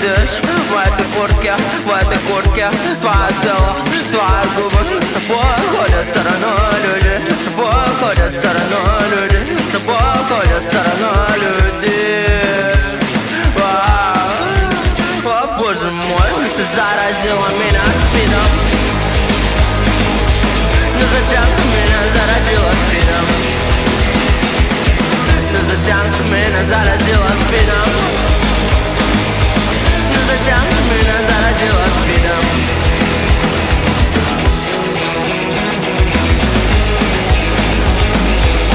сидишь в этой куртке твое тело, твои губы. С тобой ходят стороной люди, с тобой ходят стороной люди, с тобой ходят стороной люди. О, боже мой, ты заразила меня спидом. Ну зачем ты меня заразила спидом? Ну зачем ты меня заразила спидом? Ну зачем ты меня заразила